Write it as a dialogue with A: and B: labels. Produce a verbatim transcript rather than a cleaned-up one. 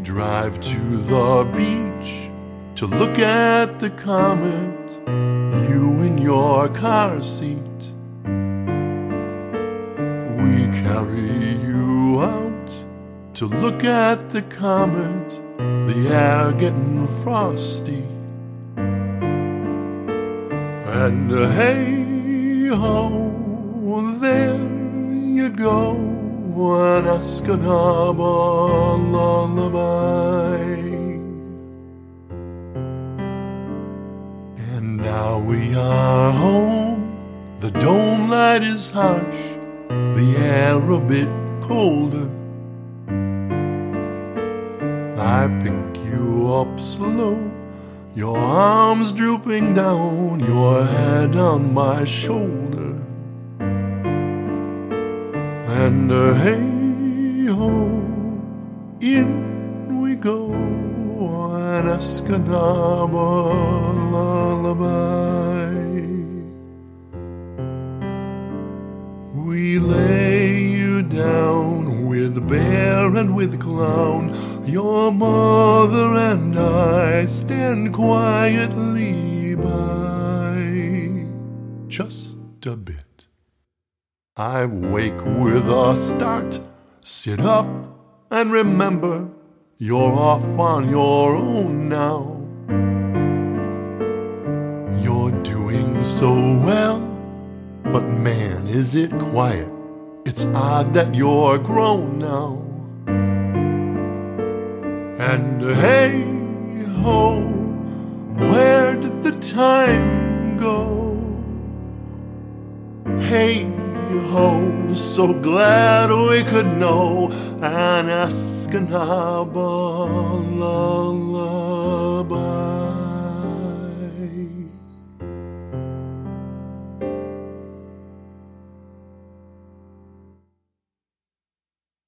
A: drive to the beach to look at the comet, you in your car seat. We carry you out to look at the comet, the air getting frosty. And uh, hey ho, there you go, an Escanaba lullaby. And now we are home, the dome light is harsh, the air a bit colder. I pick you up slow, your arms drooping down, your head on my shoulder. And uh, hey ho, in we go, an Escanaba lullaby. We lay you down with bear and with clown, your mother and I stand quietly by, just a bit. I wake with a start, sit up and remember, you're off on your own now. You're doing so well, but man, is it quiet. It's odd that you're grown now. And hey ho, where did the time go? Hey ho, so glad we could know, an Escanaba lullaby.